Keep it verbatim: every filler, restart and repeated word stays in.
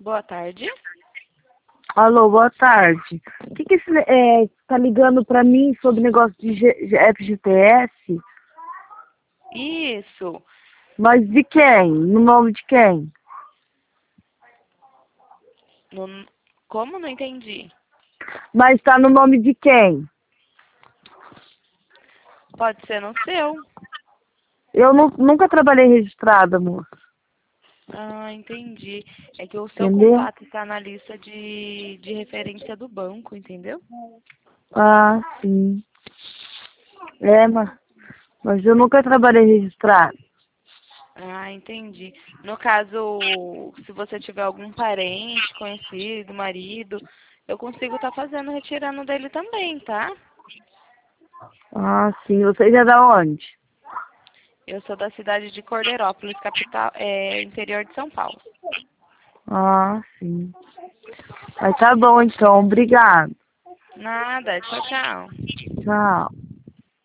Boa tarde. Alô, boa tarde. O que que esse, é, tá ligando pra mim sobre negócio de G- G- F G T S? Isso. Mas de quem? No nome de quem? No- Como? Não entendi. Mas tá no nome de quem? Pode ser no seu. Eu nu- nunca trabalhei registrada, moça. Ah, entendi. É que o seu Entendeu? contato está na lista de, de referência do banco, entendeu? Ah, sim. É, mas, mas eu nunca trabalhei registrada. Ah, entendi. No caso, se você tiver algum parente, conhecido, marido, eu consigo estar fazendo, retirando dele também, tá? Ah, sim. Você já é da onde? Eu sou da cidade de Cordeirópolis, capital, é, interior de São Paulo. Ah, sim. Mas tá bom, então. Obrigado. Nada, tchau, tchau. Tchau.